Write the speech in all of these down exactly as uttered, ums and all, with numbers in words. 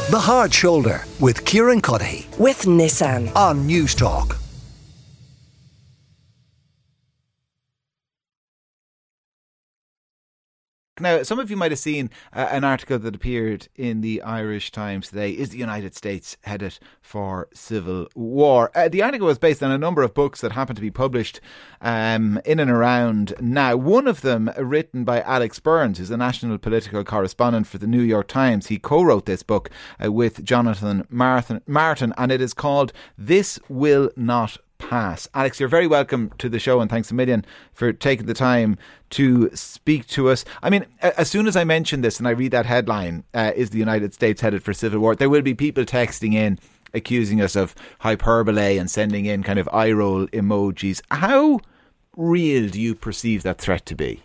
The Hard Shoulder with Kieran Cuddihy with Nissan on News Talk. Now, some of you might have seen uh, an article that appeared in the Irish Times today. Is the United States headed for civil war? Uh, the article was based on a number of books that happen to be published um, in and around now. One of them written by Alex Burns, who's a national political correspondent for the New York Times. He co-wrote this book uh, with Jonathan Martin, Martin, and it is called This Will Not Pass. Alex, you're very welcome to the show, and thanks a million for taking the time to speak to us. I mean, as soon as I mention this and I read that headline, uh, is the United States headed for civil war, there will be people texting in accusing us of hyperbole and sending in kind of eye roll emojis. How real do you perceive that threat to be?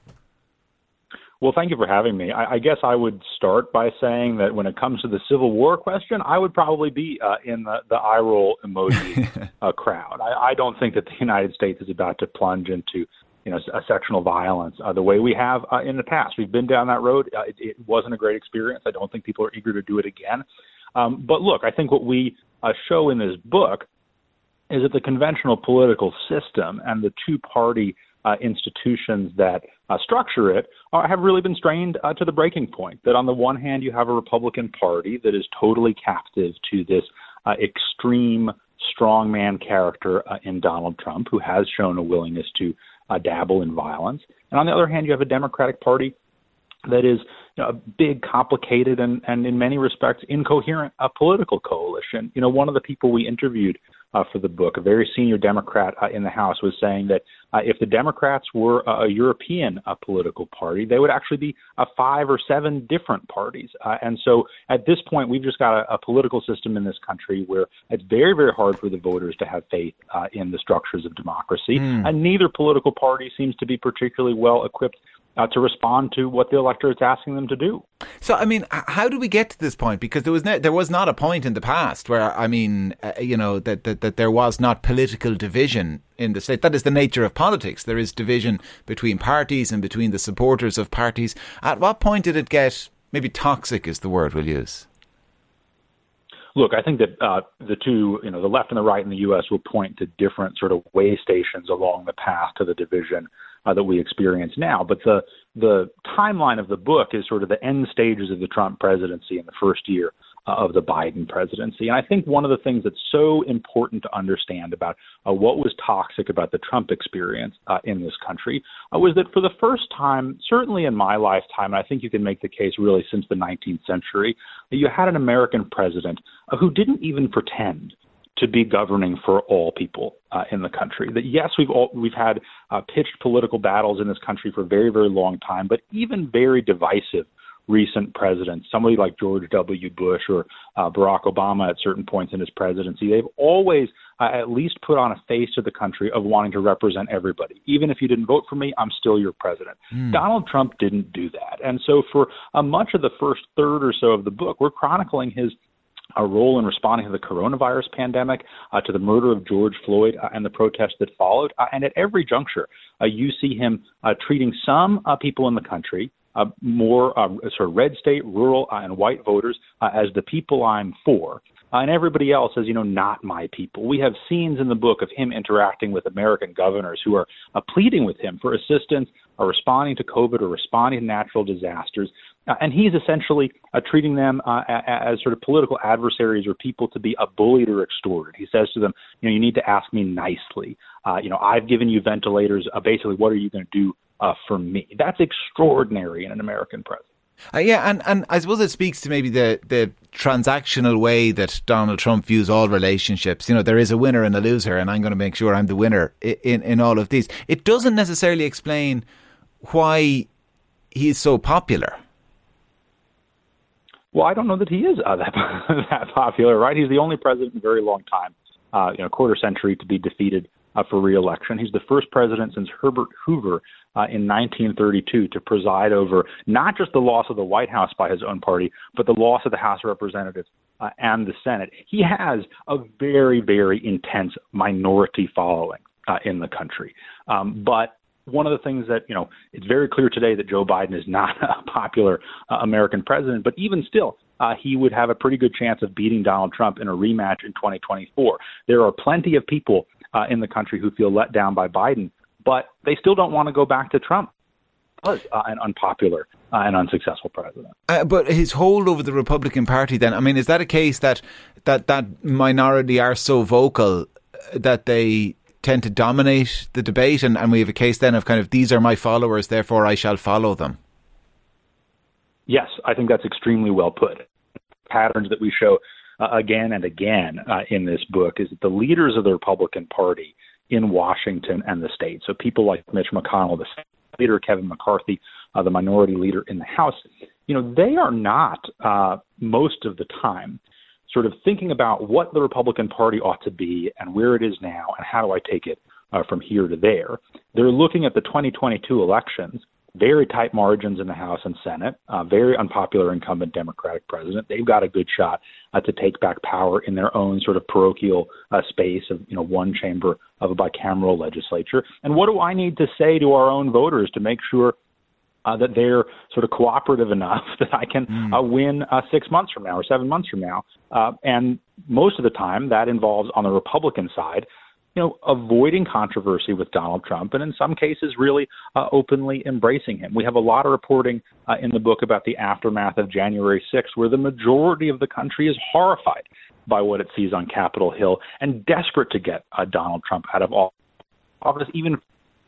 Well, thank you for having me. I, I guess I would start by saying that when it comes to the Civil War question, I would probably be uh, in the, the eye roll emoji uh, crowd. I, I don't think that the United States is about to plunge into, you know, a sectional violence uh, the way we have uh, in the past. We've been down that road. Uh, it, it wasn't a great experience. I don't think people are eager to do it again. Um, but look, I think what we uh, show in this book is that the conventional political system and the two-party Uh, institutions that uh, structure it are, have really been strained uh, to the breaking point. That on the one hand, you have a Republican Party that is totally captive to this uh, extreme strongman character uh, in Donald Trump, who has shown a willingness to uh, dabble in violence. And on the other hand, you have a Democratic Party that is, you know, a big, complicated, and, and in many respects incoherent uh, political coalition. You know, one of the people we interviewed uh, for the book, a very senior Democrat uh, in the House, was saying that uh, if the Democrats were a, a European uh, political party, they would actually be uh, five or seven different parties. Uh, and so at this point, we've just got a, a political system in this country where it's very, very hard for the voters to have faith uh, in the structures of democracy. Mm. And neither political party seems to be particularly well equipped Uh, to respond to what the electorate is asking them to do. So, I mean, how do we get to this point? Because there was ne- there was not a point in the past where, I mean, uh, you know, that, that, that there was not political division in the state. That is the nature of politics. There is division between parties and between the supporters of parties. At what point did it get, maybe toxic is the word we'll use? Look, I think that uh, the two, you know, the left and the right in the U S will point to different sort of way stations along the path to the division uh, that we experience now. But the the timeline of the book is sort of the end stages of the Trump presidency in the first year uh, of the Biden presidency. And I think one of the things that's so important to understand about uh, what was toxic about the Trump experience uh, in this country uh, was that for the first time, certainly in my lifetime, and I think you can make the case really since the nineteenth century, you had an American president uh, who didn't even pretend to be governing for all people uh, in the country. That yes, we've all, we've had uh, pitched political battles in this country for a very, very long time, but even very divisive recent presidents, somebody like George W. Bush or uh, Barack Obama at certain points in his presidency, they've always uh, at least put on a face to the country of wanting to represent everybody. Even if you didn't vote for me, I'm still your president. Mm. Donald Trump didn't do that. And so for uh, much of the first third or so of the book, we're chronicling his a role in responding to the coronavirus pandemic, uh, to the murder of George Floyd uh, and the protests that followed. Uh, and at every juncture, uh, you see him uh, treating some uh, people in the country, uh, more uh, sort of red state, rural, uh, and white voters uh, as the people I'm for. Uh, and everybody else as, you know, not my people. We have scenes in the book of him interacting with American governors who are uh, pleading with him for assistance, or responding to COVID, or responding to natural disasters. Uh, and he's essentially uh, treating them uh, as sort of political adversaries or people to be uh, bullied or extorted. He says to them, you know, you need to ask me nicely. Uh, you know, I've given you ventilators. Uh, basically, what are you going to do uh, for me? That's extraordinary in an American president. Uh, yeah, and, and I suppose it speaks to maybe the, the transactional way that Donald Trump views all relationships. You know, there is a winner and a loser, and I'm going to make sure I'm the winner in, in, in all of these. It doesn't necessarily explain why he's so popular. Well, I don't know that he is uh, that, that popular, right? He's the only president in a very long time, uh, you know, quarter century to be defeated uh, for re-election. He's the first president since Herbert Hoover uh, in nineteen thirty-two to preside over not just the loss of the White House by his own party, but the loss of the House of Representatives uh, and the Senate. He has a very, very intense minority following uh, in the country. Um, but one of the things that, you know, it's very clear today that Joe Biden is not a popular uh, American president, but even still, uh, he would have a pretty good chance of beating Donald Trump in a rematch in twenty twenty-four. There are plenty of people uh, in the country who feel let down by Biden, but they still don't want to go back to Trump. He was uh, an unpopular uh, and unsuccessful president. Uh, but his hold over the Republican Party then, I mean, is that a case that that, that minority are so vocal that they tend to dominate the debate, and, and we have a case then of kind of, these are my followers, therefore I shall follow them? Yes, I think that's extremely well put. Patterns that we show uh, again and again uh, in this book is that the leaders of the Republican Party in Washington and the state, so people like Mitch McConnell, the state leader, Kevin McCarthy, uh, the minority leader in the House, you know, they are not uh, most of the time sort of thinking about what the Republican Party ought to be and where it is now and how do I take it uh, from here to there. They're looking at the twenty twenty-two elections, very tight margins in the House and Senate, uh, very unpopular incumbent Democratic president. They've got a good shot uh, to take back power in their own sort of parochial uh, space of, you know, one chamber of a bicameral legislature. And what do I need to say to our own voters to make sure uh, that they're sort of cooperative enough that I can mm. uh, win uh, six months from now or seven months from now? Uh, and most of the time that involves, on the Republican side, you know, avoiding controversy with Donald Trump, and in some cases really uh, openly embracing him. We have a lot of reporting uh, in the book about the aftermath of January sixth, where the majority of the country is horrified by what it sees on Capitol Hill and desperate to get uh, Donald Trump out of office, even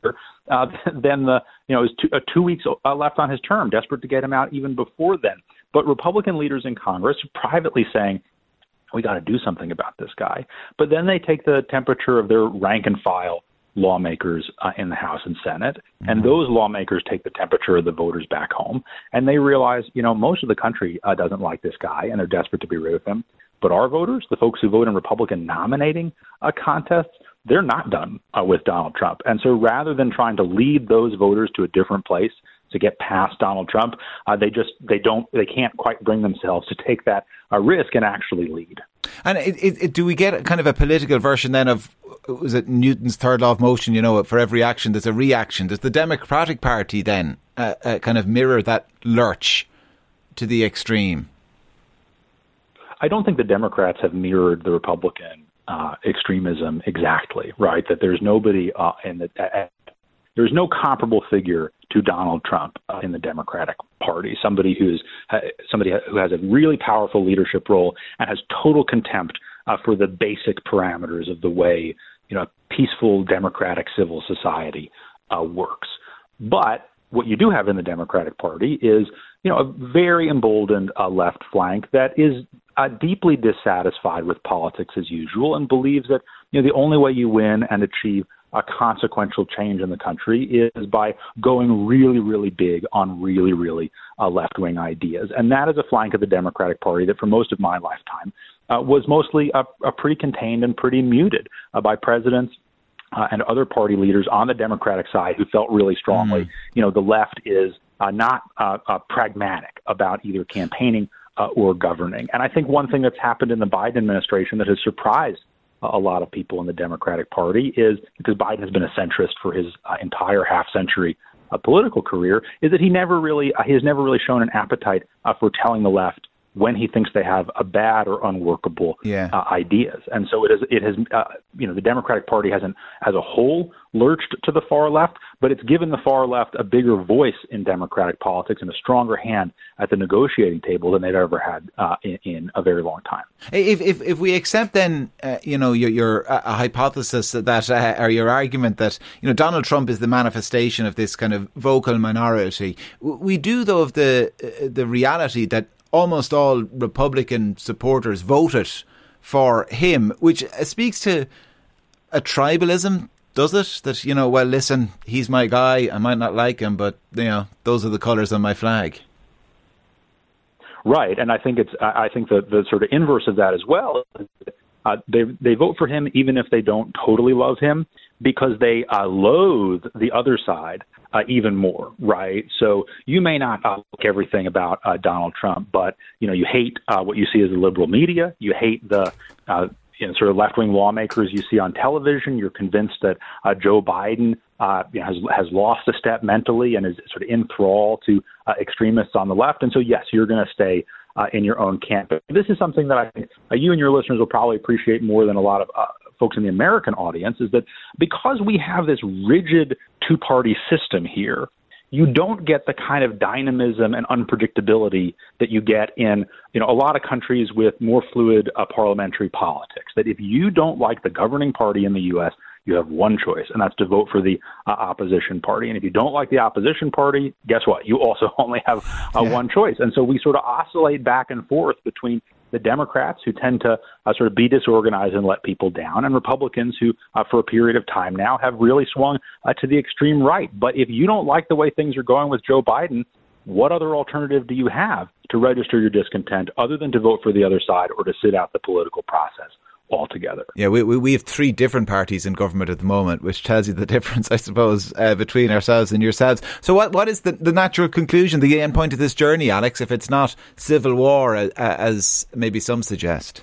uh, than the, you know, it was two, uh, two weeks uh, left on his term, desperate to get him out even before then. But Republican leaders in Congress are privately saying, we got to do something about this guy. But then they take the temperature of their rank and file lawmakers uh, in the House and Senate, mm-hmm. and those lawmakers take the temperature of the voters back home, and they realize, you know, most of the country uh, doesn't like this guy, and they're desperate to be rid of him. But our voters, the folks who vote in Republican nominating uh, contests, they're not done uh, with Donald Trump. And so rather than trying to lead those voters to a different place to get past Donald Trump, uh, they just they don't they can't quite bring themselves to take that uh, risk and actually lead. And it, it, it, do we get kind of a political version then of, was it Newton's third law of motion? You know, for every action there's a reaction. Does the Democratic Party then uh, uh, kind of mirror that lurch to the extreme? I don't think the Democrats have mirrored the Republican uh, extremism exactly, right? That there's nobody uh, in the uh, there's no comparable figure to Donald Trump uh, in the Democratic Party. Somebody who's uh, somebody who has a really powerful leadership role and has total contempt uh, for the basic parameters of the way, you know, a peaceful democratic civil society uh, works. But what you do have in the Democratic Party is, you know, a very emboldened uh, left flank that is uh, deeply dissatisfied with politics as usual and believes that, you know, the only way you win and achieve a consequential change in the country is by going really, really big on really, really uh, left-wing ideas. And that is a flank of the Democratic Party that for most of my lifetime uh, was mostly uh, uh, pretty contained and pretty muted uh, by presidents uh, and other party leaders on the Democratic side who felt really strongly, mm. you know, the left is uh, not uh, uh, pragmatic about either campaigning uh, or governing. And I think one thing that's happened in the Biden administration that has surprised a lot of people in the Democratic Party is, because Biden has been a centrist for his uh, entire half-century uh, political career, is that he never really uh, he has never really shown an appetite uh, for telling the left when he thinks they have a bad or unworkable yeah. uh, ideas. And so it is, it has, uh, you know, the Democratic Party hasn't, as a whole, lurched to the far left, but it's given the far left a bigger voice in Democratic politics and a stronger hand at the negotiating table than they've ever had uh, in, in a very long time. If if, if we accept then, uh, you know, your, your uh, hypothesis that, uh, or your argument that, you know, Donald Trump is the manifestation of this kind of vocal minority, we do, though, of the uh, the reality that almost all Republican supporters voted for him, which speaks to a tribalism, does it? That, you know, well, listen, he's my guy. I might not like him, but, you know, those are the colours on my flag. Right, and I think it's I think the the sort of inverse of that as well. Uh, they they vote for him even if they don't totally love him, because they uh, loathe the other side uh, even more, right? So you may not uh, like everything about uh, Donald Trump, but you know you hate uh, what you see as the liberal media. You hate the uh, you know, sort of left-wing lawmakers you see on television. You're convinced that uh, Joe Biden uh, you know, has has lost a step mentally and is sort of in thrall to uh, extremists on the left. And so, yes, you're going to stay uh, in your own camp. This is something that I think uh, you and your listeners will probably appreciate more than a lot of uh, folks in the American audience, is that because we have this rigid two-party system here, you don't get the kind of dynamism and unpredictability that you get in, you know, a lot of countries with more fluid uh, parliamentary politics. That if you don't like the governing party in the U S, you have one choice, and that's to vote for the uh, opposition party. And if you don't like the opposition party, guess what? You also only have uh, yeah. one choice. And so we sort of oscillate back and forth between the Democrats, who tend to uh, sort of be disorganized and let people down, and Republicans who, uh, for a period of time now, have really swung uh, to the extreme right. But if you don't like the way things are going with Joe Biden, what other alternative do you have to register your discontent other than to vote for the other side or to sit out the political process altogether? Yeah, we, we we have three different parties in government at the moment, which tells you the difference, I suppose, uh, between ourselves and yourselves. So what what is the, the natural conclusion, the end point of this journey, Alex, if it's not civil war, uh, as maybe some suggest?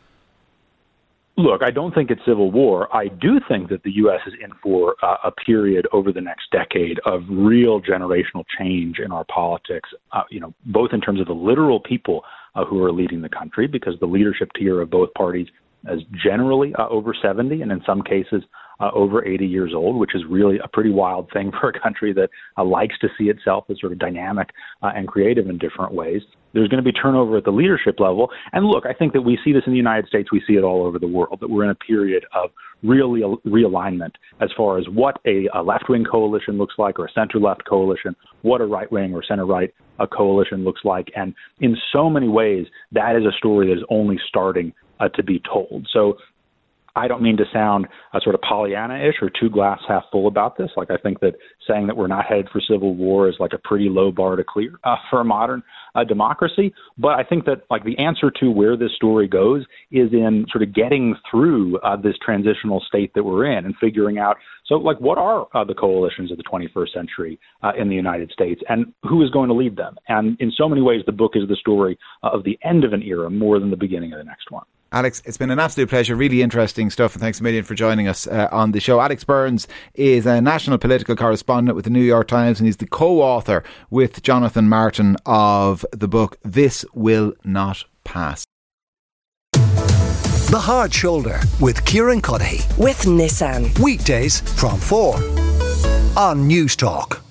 Look, I don't think it's civil war. I do think that the U S is in for uh, a period over the next decade of real generational change in our politics, uh, you know, both in terms of the literal people uh, who are leading the country, because the leadership tier of both parties is generally uh, over seventy, and in some cases uh, over eighty years old, which is really a pretty wild thing for a country that uh, likes to see itself as sort of dynamic uh, and creative in different ways. There's going to be turnover at the leadership level. And look, I think that we see this in the United States. We see it all over the world, that we're in a period of real realignment as far as what a, a left-wing coalition looks like, or a center-left coalition, what a right-wing or center-right a coalition looks like. And in so many ways, that is a story that is only starting uh, to be told. So I don't mean to sound uh, sort of Pollyanna-ish or too glass half full about this. Like, I think that saying that we're not headed for civil war is like a pretty low bar to clear uh, for a modern uh, democracy. But I think that, like, the answer to where this story goes is in sort of getting through uh, this transitional state that we're in and figuring out, so, like, what are uh, the coalitions of the twenty-first century uh, in the United States, and who is going to lead them? And in so many ways, the book is the story uh, of the end of an era more than the beginning of the next one. Alex, it's been an absolute pleasure. Really interesting stuff, and thanks a million for joining us uh, on the show. Alex Burns is a national political correspondent with the New York Times, and he's the co-author with Jonathan Martin of the book This Will Not Pass. The Hard Shoulder with Kieran Cuddihy. With Nissan. Weekdays from four on News Talk.